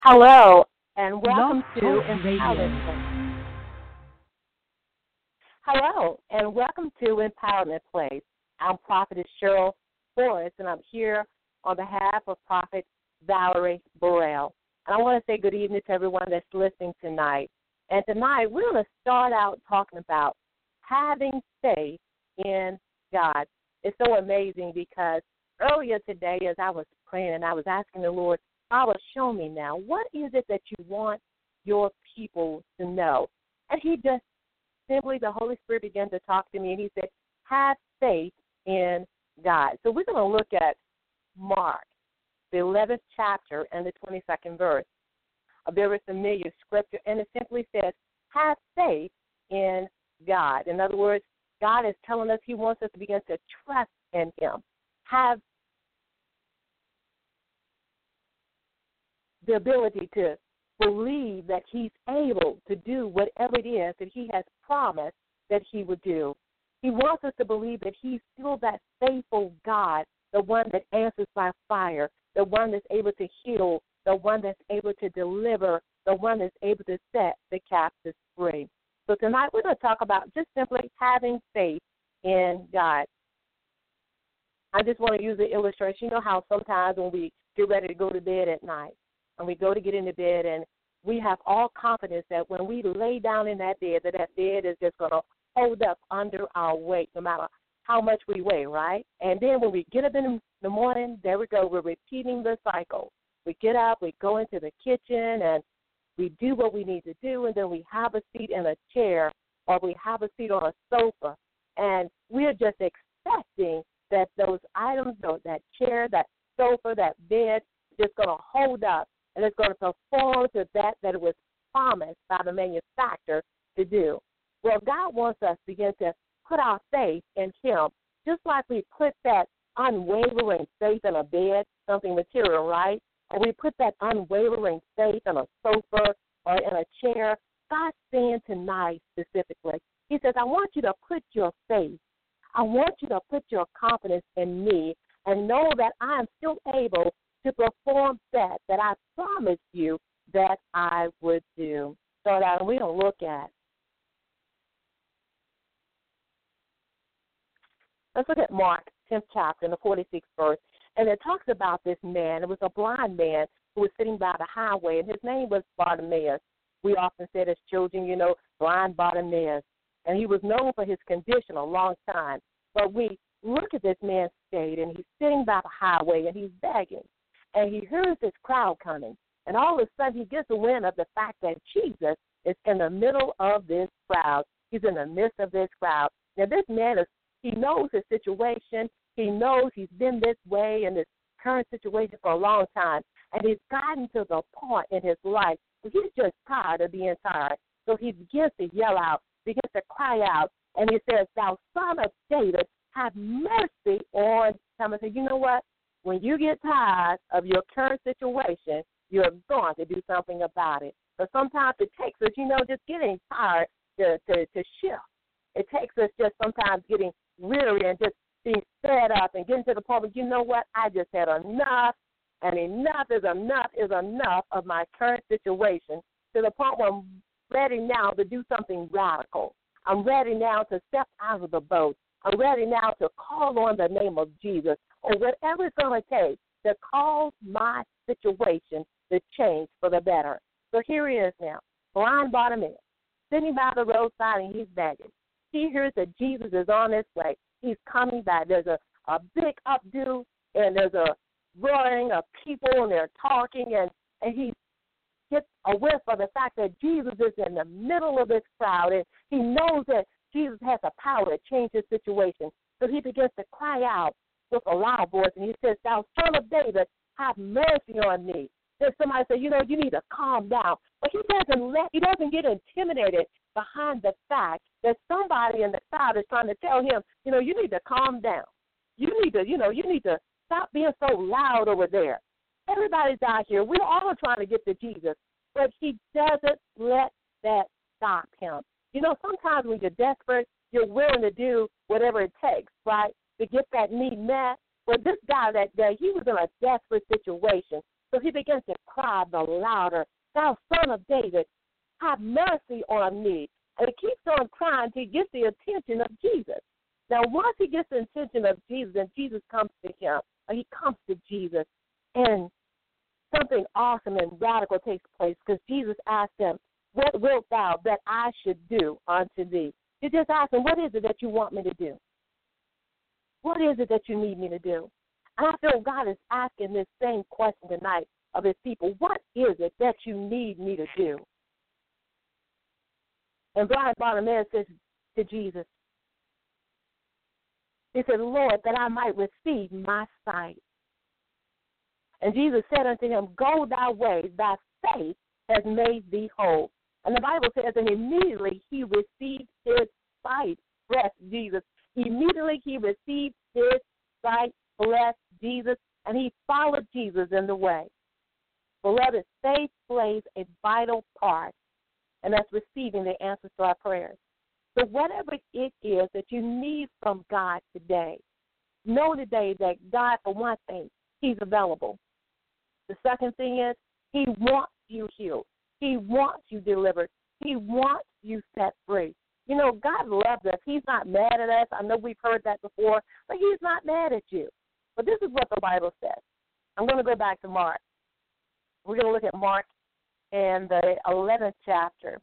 Hello, and Blog welcome to Talk Empowerment Radio. Place. Hello, and welcome to Empowerment Place. I'm Prophetess Cheryl Forrest, and I'm here on behalf of Prophet Valerie Burrell. And I want to say good evening to everyone that's listening tonight. And tonight, we're going to start out talking about having faith in God. It's so amazing because earlier today, as I was praying and I was asking the Lord, Father, show me now, what is it that you want your people to know? And he just simply, the Holy Spirit began to talk to me, and he said, have faith in God. So we're going to look at Mark, the 11th chapter and the 22nd verse, a very familiar scripture, and it simply says, have faith in God. In other words, God is telling us he wants us to begin to trust in him, have the ability to believe that he's able to do whatever it is that he has promised that he would do. He wants us to believe that he's still that faithful God, the one that answers by fire, the one that's able to heal, the one that's able to deliver, the one that's able to set the captives free. So tonight we're going to talk about just simply having faith in God. I just want to use the illustration. You know how sometimes when we get ready to go to bed at night, and we go to get into bed, and we have all confidence that when we lay down in that bed, that bed is just going to hold up under our weight, no matter how much we weigh, right? And then when we get up in the morning, there we go. We're repeating the cycle. We get up, we go into the kitchen, and we do what we need to do, and then we have a seat in a chair, or we have a seat on a sofa, and we're just expecting that those items, that chair, that sofa, that bed, just going to hold up, and it's going to perform to that it was promised by the manufacturer to do. Well, God wants us to begin to put our faith in him, just like we put that unwavering faith in a bed, something material, right? Or we put that unwavering faith in a sofa or in a chair. God's saying tonight specifically, he says, I want you to put your faith, I want you to put your confidence in me and know that I am still able to perform that I promised you that I would do. So that we're going to look at. Let's look at Mark 10th chapter in the 46th verse. And it talks about this man. It was a blind man who was sitting by the highway, and his name was Bartimaeus. We often said as children, blind Bartimaeus. And he was known for his condition a long time. But we look at this man's state, and he's sitting by the highway, and he's begging. And he hears this crowd coming. And all of a sudden, he gets a wind of the fact that Jesus is in the middle of this crowd. He's in the midst of this crowd. Now, this man, he knows his situation. He knows he's been this way in this current situation for a long time. And he's gotten to the point in his life where he's just tired of being tired. So he begins to yell out, begins to cry out, and he says, thou son of David, have mercy on him. And say, you know what? When you get tired of your current situation, you're going to do something about it. But sometimes it takes us, just getting tired to shift. It takes us just sometimes getting weary and just being fed up and getting to the point where, you know what, I just had enough, and enough is enough of my current situation, to the point where I'm ready now to do something radical. I'm ready now to step out of the boat. I'm ready now to call on the name of Jesus, or whatever it's going to take to cause my situation to change for the better. So here he is now, blind Bartimaeus, sitting by the roadside, and he's begging. He hears that Jesus is on his way. He's coming back. There's a big updo, and there's a roaring of people, and they're talking, and he gets a whiff of the fact that Jesus is in the middle of this crowd, and he knows that Jesus has the power to change his situation. So he begins to cry out with a loud voice, and he says, thou son of David, have mercy on me. Then somebody says, you need to calm down. But he doesn't get intimidated behind the fact that somebody in the crowd is trying to tell him, you need to calm down. You need to stop being so loud over there. Everybody's out here. We're all trying to get to Jesus, but he doesn't let that stop him. Sometimes when you're desperate, you're willing to do whatever it takes, right, to get that need met. But this guy that day, he was in a desperate situation. So he begins to cry the louder, thou son of David, have mercy on me. And it keeps on crying till he gets the attention of Jesus. Now, once he gets the attention of Jesus and Jesus comes to him, or he comes to Jesus, and something awesome and radical takes place because Jesus asked him, what wilt thou that I should do unto thee? You just ask him, what is it that you want me to do? What is it that you need me to do? And I feel God is asking this same question tonight of his people. What is it that you need me to do? And blind Bartimaeus says to Jesus, he said, Lord, that I might receive my sight. And Jesus said unto him, go thy way, thy faith has made thee whole. And the Bible says that immediately he received his sight. Bless Jesus. Immediately he received his sight. Bless Jesus. And he followed Jesus in the way. Beloved, faith plays a vital part, and that's receiving the answers to our prayers. So whatever it is that you need from God today, know today that God, for one thing, he's available. The second thing is he wants you healed. He wants you delivered. He wants you set free. You know, God loves us. He's not mad at us. I know we've heard that before, but he's not mad at you. But this is what the Bible says. I'm going to go back to Mark. We're going to look at Mark in the 11th chapter.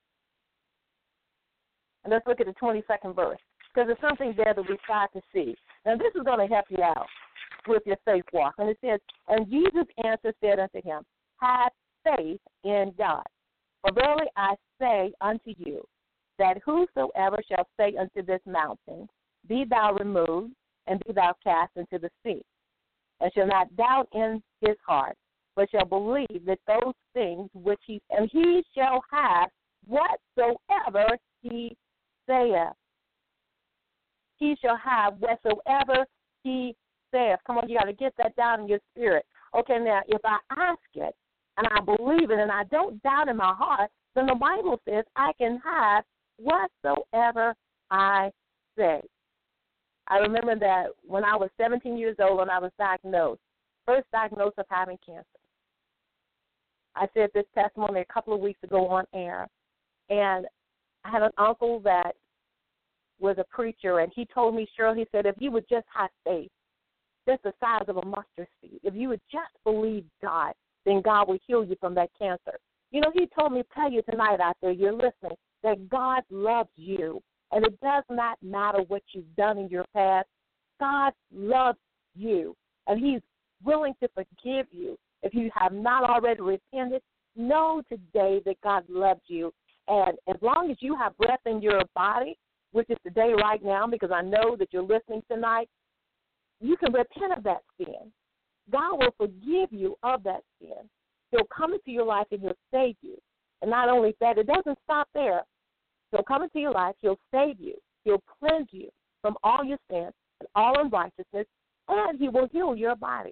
And let's look at the 22nd verse, because there's something there that we try to see. And this is going to help you out with your faith walk. And it says, and Jesus answered, said unto him, have faith in God. For verily I say unto you, that whosoever shall say unto this mountain, be thou removed, and be thou cast into the sea, and shall not doubt in his heart, but shall believe that those things which he shall have whatsoever he saith. He shall have whatsoever he saith. Come on, you got to get that down in your spirit. Okay, now, if I ask it, and I believe it, and I don't doubt in my heart, then the Bible says I can have whatsoever I say. I remember that when I was 17 years old and I was diagnosed, first diagnosed of having cancer. I said this testimony a couple of weeks ago on air, and I had an uncle that was a preacher, and he told me, Cheryl, he said, if you would just have faith, just the size of a mustard seed, if you would just believe God, then God will heal you from that cancer. You know, he told me to tell you tonight out there, you're listening, that God loves you, and it does not matter what you've done in your past. God loves you, and he's willing to forgive you. If you have not already repented, know today that God loves you. And as long as you have breath in your body, which is today right now, because I know that you're listening tonight, you can repent of that sin. God will forgive you of that sin. He'll come into your life and he'll save you. And not only that, it doesn't stop there. He'll come into your life, he'll save you, he'll cleanse you from all your sins and all unrighteousness, and he will heal your body.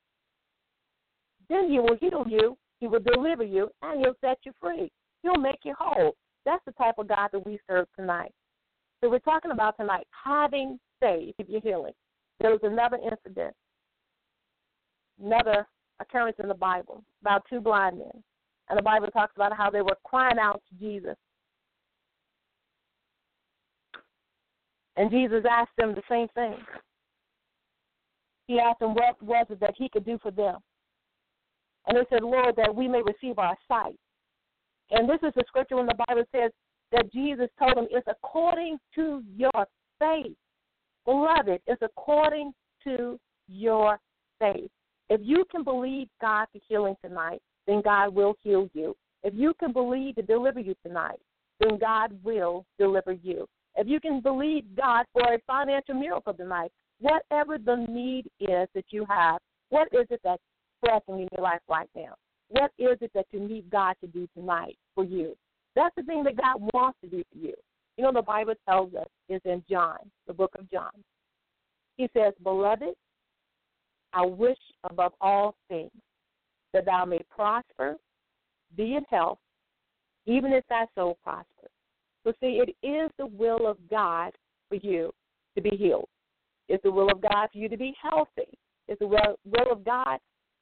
Then he will heal you, he will deliver you, and he'll set you free. He'll make you whole. That's the type of God that we serve tonight. So we're talking about tonight having faith if you're healing. There was another incident, another occurrence in the Bible about two blind men. And the Bible talks about how they were crying out to Jesus. And Jesus asked them the same thing. He asked them what was it that he could do for them. And they said, Lord, that we may receive our sight. And this is the scripture when the Bible says that Jesus told them it's according to your faith. Beloved, it's according to your faith. If you can believe God for healing tonight, then God will heal you. If you can believe to deliver you tonight, then God will deliver you. If you can believe God for a financial miracle tonight, whatever the need is that you have, what is it that's pressing in your life right now? What is it that you need God to do tonight for you? That's the thing that God wants to do for you. You know, the Bible tells us, is in John, the book of John. He says, Beloved, I wish above all things that thou may prosper, be in health, even as thy soul prospers. So see, it is the will of God for you to be healed. It's the will of God for you to be healthy. It's the will of God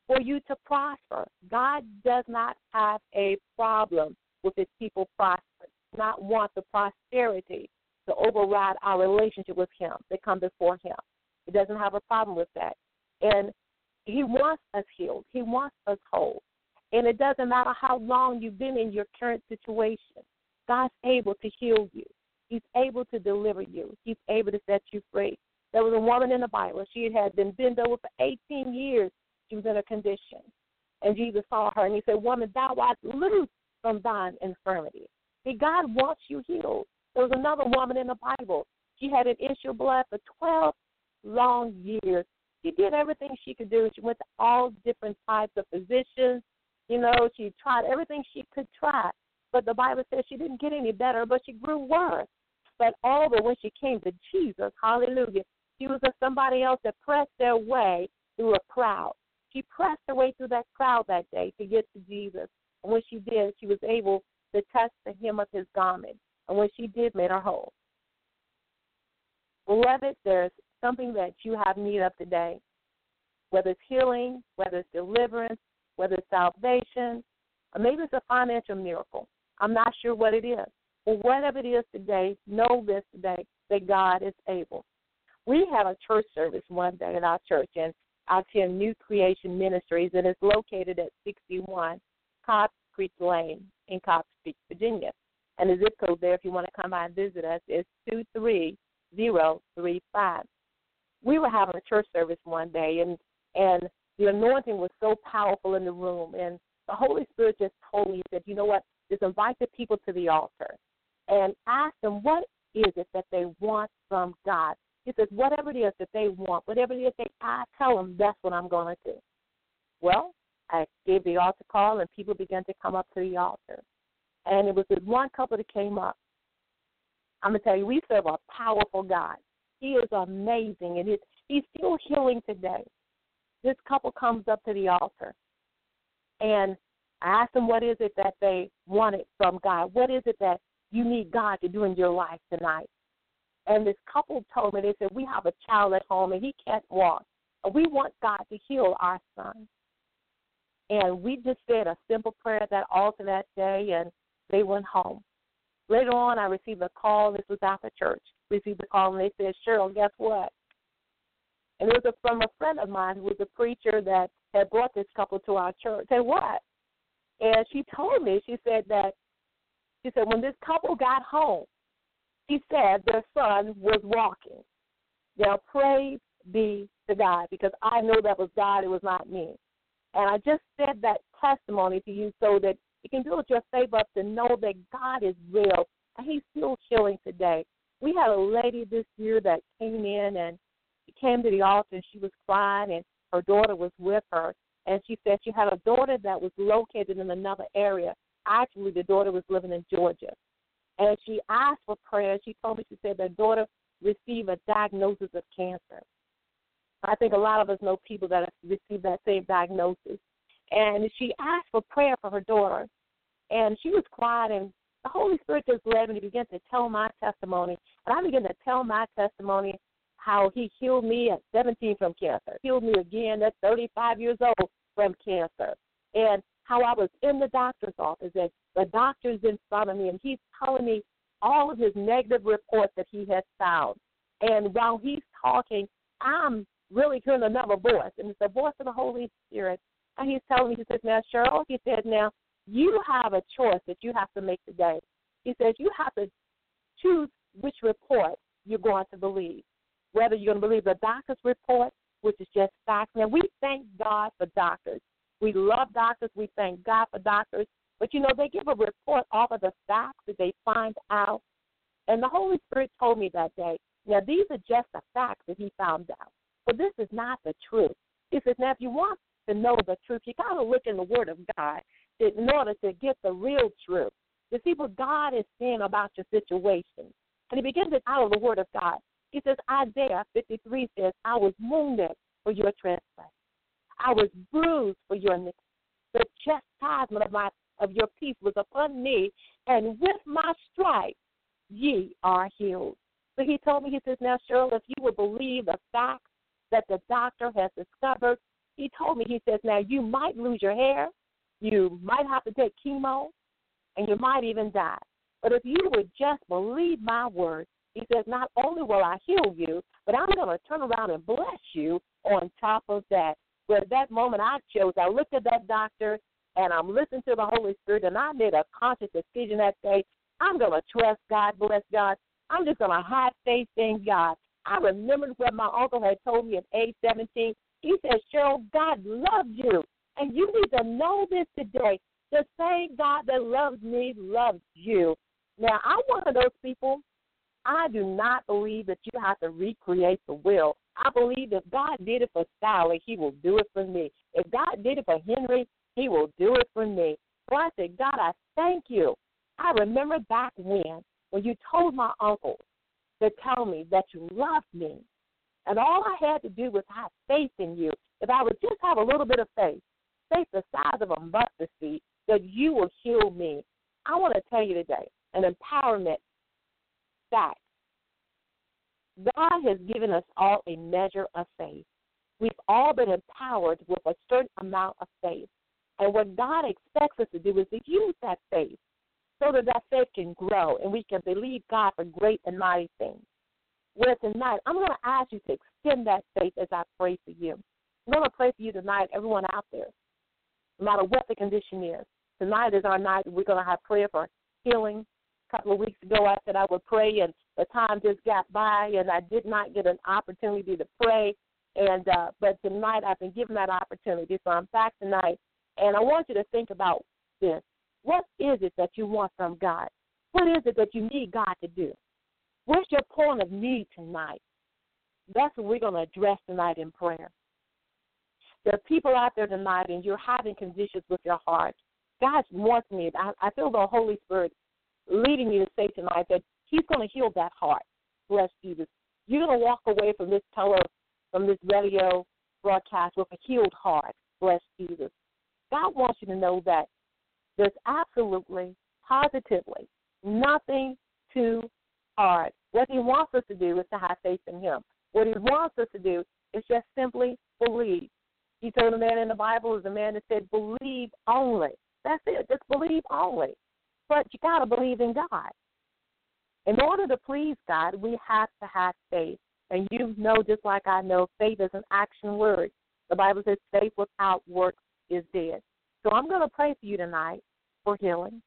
for you to prosper. God does not have a problem with his people prospering. He does not want the prosperity to override our relationship with him that come before him. He doesn't have a problem with that. And he wants us healed. He wants us whole. And it doesn't matter how long you've been in your current situation. God's able to heal you. He's able to deliver you. He's able to set you free. There was a woman in the Bible. She had been bent over for 18 years. She was in a condition. And Jesus saw her, and he said, "Woman, thou art loosed from thine infirmity." See, God wants you healed. There was another woman in the Bible. She had an issue of blood for 12 long years. She did everything she could do. She went to all different types of physicians. You know, she tried everything she could try. But the Bible says she didn't get any better, but she grew worse. But over when she came to Jesus, hallelujah, she was somebody else that pressed their way through a crowd. She pressed her way through that crowd that day to get to Jesus. And when she did, she was able to touch the hem of his garment. And when she did, made her whole. Beloved, there's something that you have need of today, whether it's healing, whether it's deliverance, whether it's salvation, or maybe it's a financial miracle. I'm not sure what it is. But whatever it is today, know this today, that God is able. We had a church service one day at our church, and I attend New Creation Ministries, and it's located at 61 Cobb Creek Lane in Cobb Creek, Virginia. And the zip code there, if you want to come by and visit us, is 23035. We were having a church service one day, and the anointing was so powerful in the room, and the Holy Spirit just told me, he said, you know what, just invite the people to the altar and ask them what is it that they want from God. He says, whatever it is that they want, whatever it is I tell them, that's what I'm going to do. Well, I gave the altar call, and people began to come up to the altar. And it was this one couple that came up. I'm going to tell you, we serve a powerful God. He is amazing, and he's still healing today. This couple comes up to the altar, and I asked them what is it that they wanted from God. What is it that you need God to do in your life tonight? And this couple told me, they said, we have a child at home, and he can't walk. And we want God to heal our son. And we just said a simple prayer at that altar that day, and they went home. Later on, I received a call. This was after church. Received a call, and they said, Cheryl, guess what? And it was from a friend of mine who was a preacher that had brought this couple to our church. I said, what? And she told me, she said when this couple got home, she said their son was walking. Now, praise be to God, because I know that was God, it was not me. And I just said that testimony to you so that you can build your faith up to know that God is real, and he's still healing today. We had a lady this year that came in, and she came to the altar, and she was crying, and her daughter was with her. And she said she had a daughter that was located in another area. Actually, the daughter was living in Georgia. And she asked for prayer. She told me, she said that daughter received a diagnosis of cancer. I think a lot of us know people that have received that same diagnosis. And she asked for prayer for her daughter. And she was crying, and the Holy Spirit just led me to begin to tell my testimony. And I began to tell my testimony how he healed me at 17 from cancer, healed me again at 35 years old from cancer, and how I was in the doctor's office, and the doctor's in front of me, and he's telling me all of his negative reports that he has found. And while he's talking, I'm really hearing another voice, and it's the voice of the Holy Spirit. And he's telling me, he says, now, Cheryl, he said, now, you have a choice that you have to make today. He says, you have to choose which report you're going to believe, whether you're going to believe the doctor's report, which is just facts. Now, we thank God for doctors. We love doctors. We thank God for doctors. But, you know, they give a report off of the facts that they find out. And the Holy Spirit told me that day, now, these are just the facts that he found out. But this is not the truth. He says, now, if you want to know the truth, you got to look in the Word of God in order to get the real truth, to see what God is saying about your situation. And he begins it out of the Word of God. He says, Isaiah 53 says, I was wounded for your transgression. I was bruised for your iniquity. The chastisement of your peace was upon me, and with my stripes ye are healed. So he told me, he says, now, Cheryl, if you would believe the facts that the doctor has discovered, He told me, he says, now you might lose your hair, you might have to take chemo, and you might even die. But if you would just believe my word, he says, not only will I heal you, but I'm going to turn around and bless you on top of that. But at that moment I chose, I looked at that doctor, and I'm listening to the Holy Spirit, and I made a conscious decision that day. I'm going to trust God, bless God. I'm just going to have faith in God. I remembered what my uncle had told me at age 17. He said, Cheryl, God loves you, and you need to know this today. The same God that loves me loves you. Now, I'm one of those people. I do not believe that you have to recreate the will. I believe if God did it for Sally, he will do it for me. If God did it for Henry, he will do it for me. So I said, God, I thank you. I remember back when you told my uncle to tell me that you loved me, and all I had to do was have faith in you. If I would just have a little bit of faith the size of a mustard seed, that you will heal me. I want to tell you today, an empowerment fact. God has given us all a measure of faith. We've all been empowered with a certain amount of faith. And what God expects us to do is to use that faith so that that faith can grow and we can believe God for great and mighty things. Well, tonight, I'm going to ask you to extend that faith as I pray for you. I'm going to pray for you tonight, everyone out there, no matter what the condition is. Tonight is our night. We're going to have prayer for healing. A couple of weeks ago, I said I would pray, and the time just got by, and I did not get an opportunity to pray. But tonight, I've been given that opportunity, so I'm back tonight. And I want you to think about this. What is it that you want from God? What is it that you need God to do? Where's your point of need tonight? That's what we're going to address tonight in prayer. There are people out there tonight, and you're having conditions with your heart. God wants me. I feel the Holy Spirit leading you to say tonight that he's going to heal that heart. Bless Jesus. You're going to walk away from this radio broadcast with a healed heart. Bless Jesus. God wants you to know that there's absolutely, positively, nothing too hard. What he wants us to do is to have faith in him. What he wants us to do is just simply believe. He told a man in the Bible, is a man that said, believe only. That's it. Just believe only. But you got to believe in God. In order to please God, we have to have faith. And you know, just like I know, faith is an action word. The Bible says faith without works is dead. So I'm going to pray for you tonight for healing.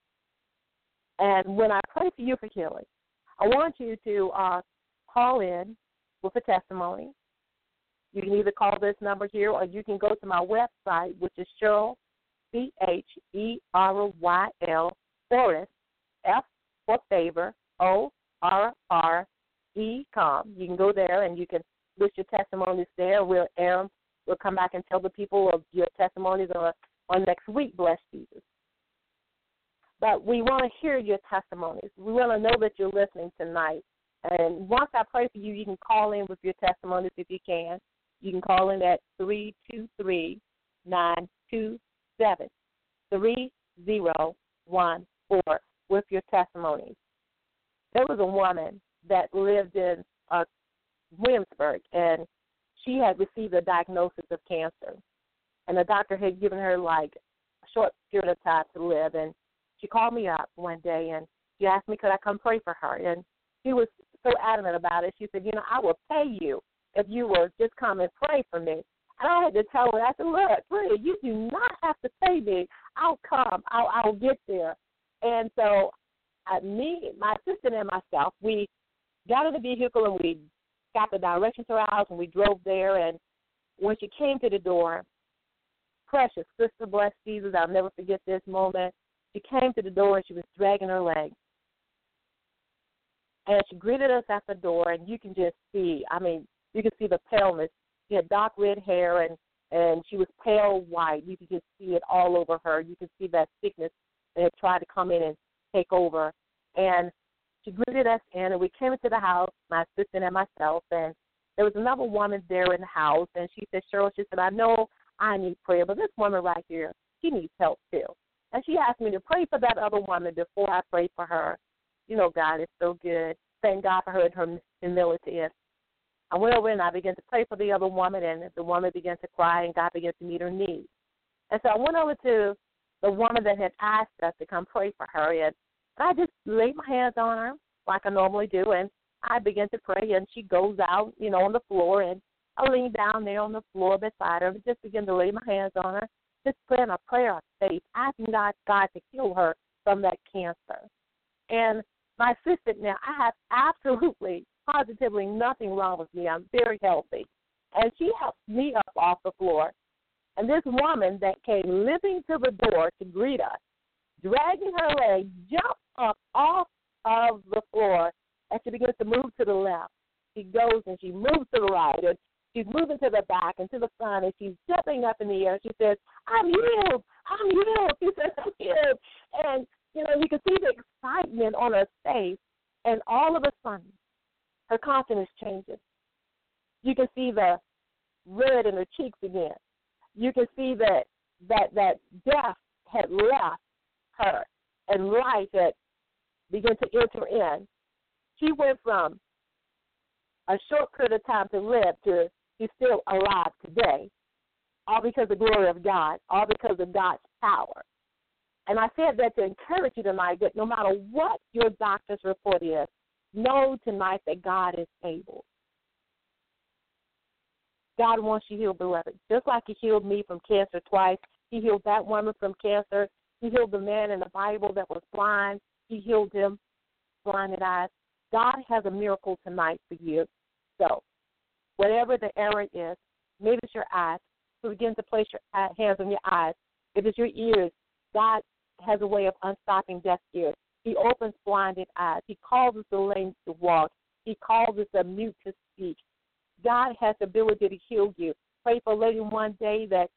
And when I pray for you for healing, I want you to call in with a testimony. You can either call this number here, or you can go to my website, which is Cheryl, CHERYL, Forrest, F for favor, ORRE.com. You can go there and you can list your testimonies there. We'll air them. We'll come back and tell the people of your testimonies on next week, bless Jesus. But we want to hear your testimonies. We want to know that you're listening tonight. And once I pray for you, you can call in with your testimonies if you can. You can call in at 323-927-3014 with your testimonies. There was a woman that lived in Williamsburg, and she had received a diagnosis of cancer. And the doctor had given her, like, a short period of time to live. And she called me up one day, and she asked me could I come pray for her. And she was so adamant about it. She said, I will pay you if you will just come and pray for me. And I had to tell her, I said, look, really, you do not have to pay me. I'll come. I'll get there. And so my assistant and myself, we got in the vehicle and we got the directions to our house and we drove there. And when she came to the door, precious sister, bless Jesus, I'll never forget this moment. She came to the door and she was dragging her leg. And she greeted us at the door, and you can just see, you can see the paleness. She had dark red hair, and she was pale white. You could just see it all over her. You could see that sickness that had tried to come in and take over. And she greeted us in, and we came into the house, my assistant and myself, and there was another woman there in the house, and she said, Cheryl, she said, I know I need prayer, but this woman right here, she needs help too. And she asked me to pray for that other woman before I prayed for her. God is so good. Thank God for her and her humility. I went over and I began to pray for the other woman, and the woman began to cry, and God began to meet her needs. And so I went over to the woman that had asked us to come pray for her, and I just laid my hands on her like I normally do, and I began to pray, and she goes out, on the floor, and I leaned down there on the floor beside her and just began to lay my hands on her, just praying a prayer of faith, asking God to heal her from that cancer. And my assistant now, I have absolutely, positively nothing wrong with me. I'm very healthy. And she helped me up off the floor. And this woman that came limping to the door to greet us, dragging her leg, jumped up off of the floor, and she begins to move to the left. She goes and she moves to the right, and she's moving to the back and to the front, and she's jumping up in the air. She says, I'm healed. I'm healed. She says, I'm healed. And, you can see the excitement on her face, and all of a sudden, her countenance changes. You can see the red in her cheeks again. You can see that death had left her and life had begun to enter in. She went from a short period of time to live to she's still alive today, all because of the glory of God, all because of God's power. And I said that to encourage you tonight that no matter what your doctor's report is, know tonight that God is able. God wants you healed, beloved. Just like he healed me from cancer twice, he healed that woman from cancer. He healed the man in the Bible that was blind. He healed him, blinded eyes. God has a miracle tonight for you. So whatever the error is, maybe it's your eyes. So begin to place your hands on your eyes. If it's your ears, God has a way of unstopping deaf ears. He opens blinded eyes. He causes the lame to walk. He causes the mute to speak. God has the ability to heal you. Pray for a lady one day that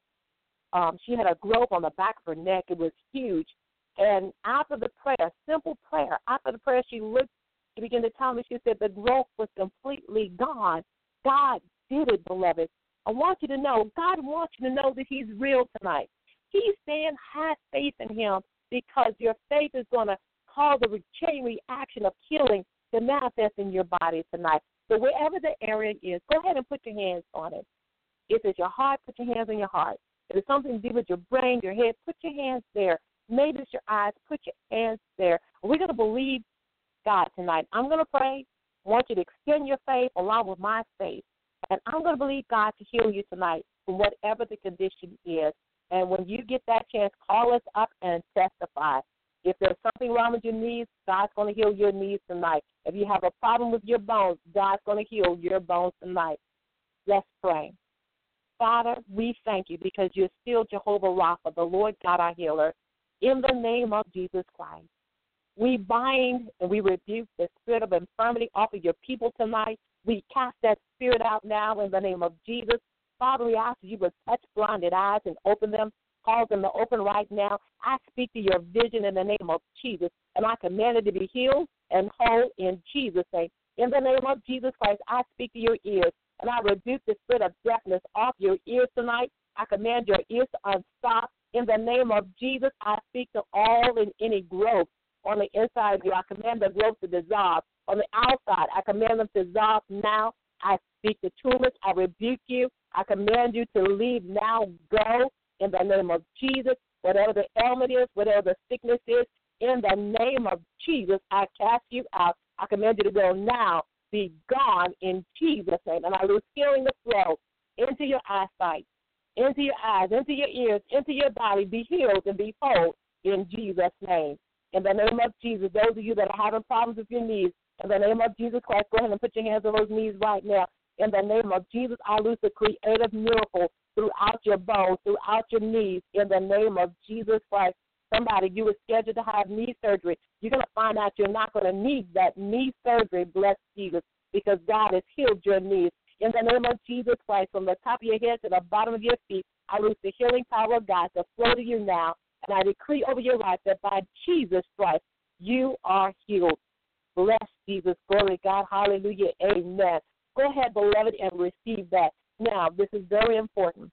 she had a growth on the back of her neck. It was huge. And after the prayer, simple prayer, after the prayer, she began to tell me, she said the growth was completely gone. God did it, beloved. I want you to know, God wants you to know that he's real tonight. He's saying have faith in him because your faith is going to cause a chain reaction of healing to manifest in your body tonight. So wherever the area is, go ahead and put your hands on it. If it's your heart, put your hands on your heart. If it's something to do with your brain, your head, put your hands there. Maybe it's your eyes, put your hands there. We're going to believe God tonight. I'm going to pray. I want you to extend your faith along with my faith. And I'm going to believe God to heal you tonight from whatever the condition is. And when you get that chance, call us up and testify. If there's something wrong with your knees, God's going to heal your knees tonight. If you have a problem with your bones, God's going to heal your bones tonight. Let's pray. Father, we thank you because you're still Jehovah Rapha, the Lord God our healer. In the name of Jesus Christ, we bind and we rebuke the spirit of infirmity off of your people tonight. We cast that spirit out now in the name of Jesus. Father, we ask that you would touch blinded eyes and open them, cause them to open right now. I speak to your vision in the name of Jesus, and I command it to be healed and whole in Jesus' name. In the name of Jesus Christ, I speak to your ears, and I rebuke the spirit of deafness off your ears tonight. I command your ears to unstop. In the name of Jesus, I speak to all and any growth on the inside of you. I command the growth to dissolve. On the outside, I command them to dissolve now. I speak to tumors. I rebuke you. I command you to leave now. Go in the name of Jesus. Whatever the ailment is, whatever the sickness is, in the name of Jesus, I cast you out. I command you to go now. Be gone in Jesus' name. And I lose healing the flow into your eyesight, into your eyes, into your ears, into your body. Be healed and be whole in Jesus' name. In the name of Jesus, those of you that are having problems with your knees, in the name of Jesus Christ, go ahead and put your hands on those knees right now. In the name of Jesus, I lose the creative miracle throughout your bones, throughout your knees, in the name of Jesus Christ. Somebody, you were scheduled to have knee surgery. You're going to find out you're not going to need that knee surgery, bless Jesus, because God has healed your knees. In the name of Jesus Christ, from the top of your head to the bottom of your feet, I lose the healing power of God to flow to you now. And I decree over your life that by Jesus Christ, you are healed. Bless Jesus. Glory to God. Hallelujah. Amen. Go ahead, beloved, and receive that. Now, this is very important.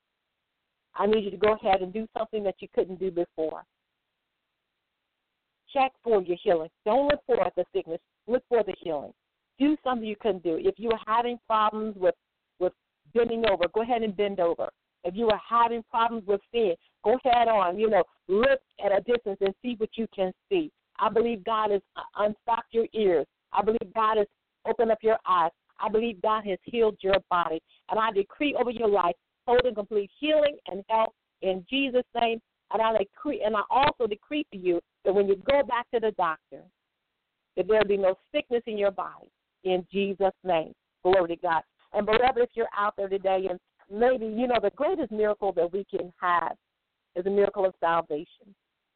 I need you to go ahead and do something that you couldn't do before. Check for your healing. Don't look for the sickness. Look for the healing. Do something you couldn't do. If you were having problems with bending over, go ahead and bend over. If you are having problems with seeing, go head on, look at a distance and see what you can see. I believe God has unstopped your ears. I believe God has opened up your eyes. I believe God has healed your body. And I decree over your life total and complete healing and health in Jesus' name. And I also decree for you that when you go back to the doctor, that there will be no sickness in your body in Jesus' name. Glory to God. And beloved, if you're out there today and maybe, the greatest miracle that we can have is a miracle of salvation.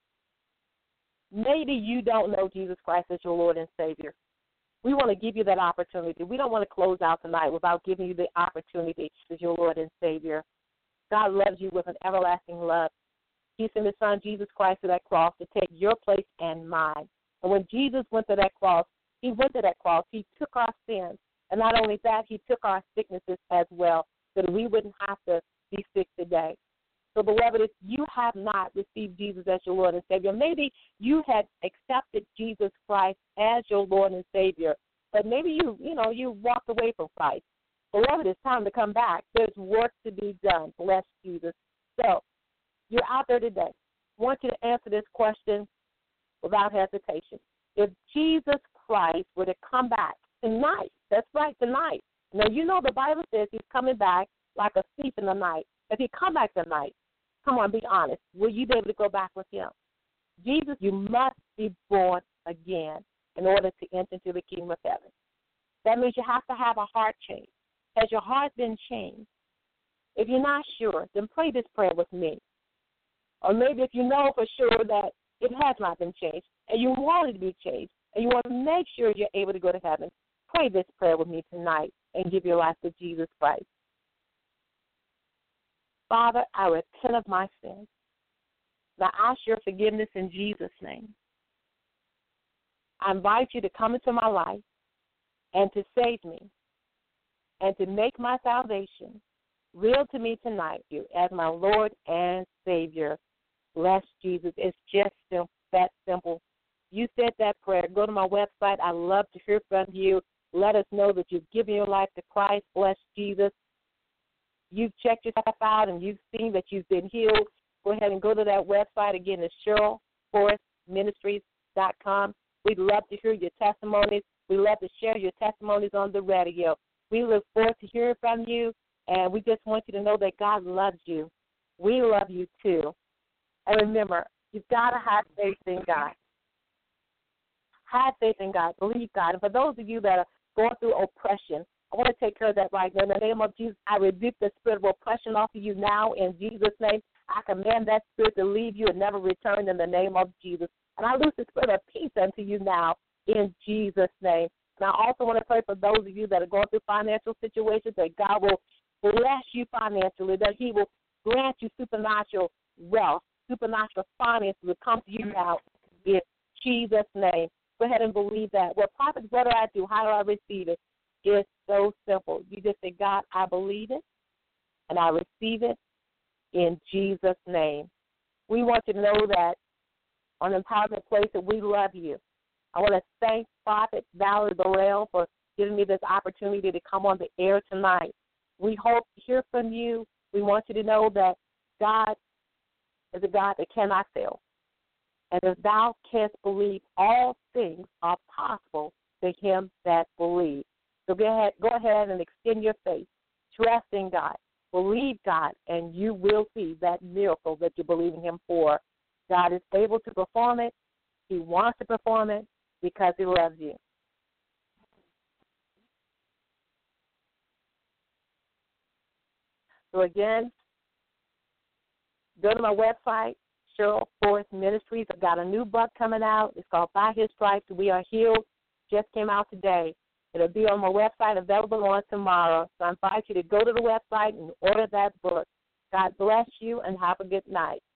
Maybe you don't know Jesus Christ as your Lord and Savior. We want to give you that opportunity. We don't want to close out tonight without giving you the opportunity as your Lord and Savior. God loves you with an everlasting love. He sent His Son, Jesus Christ, to that cross to take your place and mine. And when Jesus went to that cross, He took our sins. And not only that, He took our sicknesses as well, so that we wouldn't have to be sick today. So, beloved, if you have not received Jesus as your Lord and Savior, maybe you had accepted Jesus Christ as your Lord and Savior, but maybe you walked away from Christ. Beloved, it's time to come back. There's work to be done. Bless Jesus. So, you're out there today. I want you to answer this question without hesitation. If Jesus Christ were to come back tonight, that's right, tonight. Now, the Bible says He's coming back like a thief in the night. If He come back tonight, come on, be honest. Will you be able to go back with Him? Jesus, you must be born again in order to enter into the kingdom of heaven. That means you have to have a heart change. Has your heart been changed? If you're not sure, then pray this prayer with me. Or maybe if you know for sure that it has not been changed and you want it to be changed and you want to make sure you're able to go to heaven, pray this prayer with me tonight and give your life to Jesus Christ. Father, I repent of my sins. I ask your forgiveness in Jesus' name. I invite you to come into my life and to save me and to make my salvation real to me tonight, you as my Lord and Savior. Bless Jesus. It's just that simple. You said that prayer. Go to my website. I'd love to hear from you. Let us know that you've given your life to Christ. Bless Jesus. You've checked yourself out and you've seen that you've been healed. Go ahead and go to that website. Again, it's CherylForrestMinistries.com. We'd love to hear your testimonies. We love to share your testimonies on the radio. We look forward to hearing from you, and we just want you to know that God loves you. We love you too. And remember, you've got to have faith in God. Have faith in God. Believe God. And for those of you that are going through oppression, I want to take care of that right now. In the name of Jesus, I rebuke the spirit of oppression off of you now in Jesus' name. I command that spirit to leave you and never return in the name of Jesus. And I loose the spirit of peace unto you now in Jesus' name. And I also want to pray for those of you that are going through financial situations, that God will bless you financially, that He will grant you supernatural wealth, supernatural finances will come to you now in Jesus' name. Go ahead and believe that. Well, prophet, what do I do? How do I receive it? It's so simple. You just say, God, I believe it, and I receive it in Jesus' name. We want you to know that on Empowerment Place that we love you. I want to thank Prophet Valerie Burrell for giving me this opportunity to come on the air tonight. We hope to hear from you. We want you to know that God is a God that cannot fail. And if thou canst believe, all things are possible to him that believes. So go ahead and extend your faith. Trust in God. Believe God, and you will see that miracle that you're believing him for. God is able to perform it. He wants to perform it because he loves you. So again, go to my website, Cheryl Forrest Ministries. I've got a new book coming out. It's called By His Stripes We Are Healed. Just came out today. It'll be on my website, available on tomorrow. So I invite you to go to the website and order that book. God bless you and have a good night.